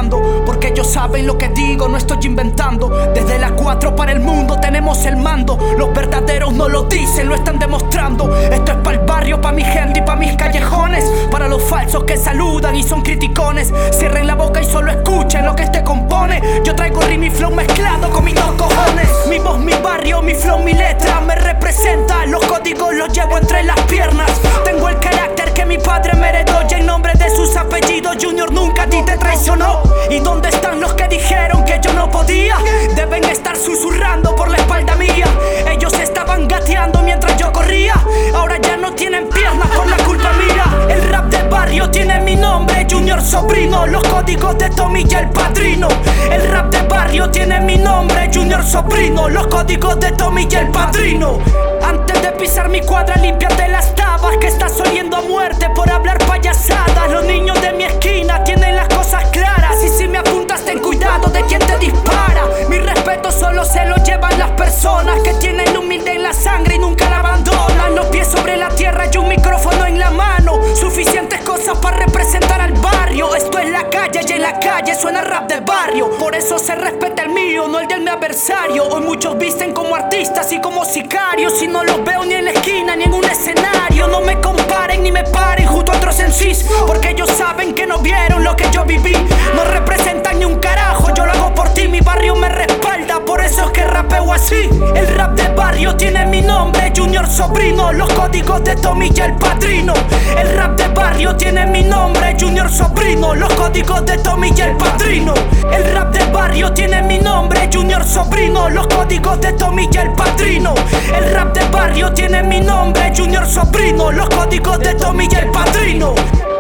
rapeando, porque ellos saben lo que digo, no estoy inventando. Desde las 4 para el mundo tenemos el mando. Los verdaderos no lo dicen, lo están demostrando. Esto es para el barrio, para mi gente y para mis callejones. Para los falsos que saludan y son criticones. Cierren la boca y solo escuchen lo que este compone. Yo traigo rim y flow mezclado con mis dos cojones. Mi voz, mi barrio, mi flow, mi letra me representa. Los códigos los llevo entre las piernas. Tengo el carácter que mi padre me heredó, y en nombre de sus apellidos Junior nunca a ti te traicionó. ¿Y dónde están los que dijeron que yo no podía? Deben estar susurrando por la espalda mía. Ellos estaban gateando mientras yo corría. Ahora ya no tienen piernas por la culpa mía. El rap de barrio tiene mi nombre, Junior Sobrino. Los códigos de Tommy y el Padrino. El rap de barrio tiene mi nombre, Junior Sobrino. Los códigos de Tommy y el Padrino. Antes de pisar mi cuadra, límpiate las tabas, que estás oliendo a muerte por hablar payasadas. Los niños de mi esquina tienen las cosas claras, y si me apuntas ten cuidado de quien te dispara. Mi respeto solo se lo llevan las personas que tienen humildad en la sangre y nunca la abandonan. Los pies sobre la tierra y un micrófono en la mano, suficientes cosas para representar al barrio. Esto es la calle y en la calle suena rap de barrio. Por eso se respeta el mío, no el del mi adversario. Hoy muchos visten como artistas y como sicarios, y no los veo ni en la esquina ni en un escenario. No me comparen ni me paren junto a otros MCs, porque ellos saben que no vieron lo que yo viví. No representan ni un carajo, yo lo hago por ti. Mi barrio me respalda, por eso es que rapeo así. El rap de barrio tiene mi nombre, Junior Sobrino. Los códigos de Tommy y el Padrino. El rap de barrio tiene mi nombre, Junior Sobrino. Los códigos de Tommy y el Padrino. El rap de barrio tiene mi nombre, Junior Sobrino. Los códigos de Tommy y el Padrino. El rap de barrio tiene mi nombre, Junior Sobrino. Los códigos de Tommy y el Padrino.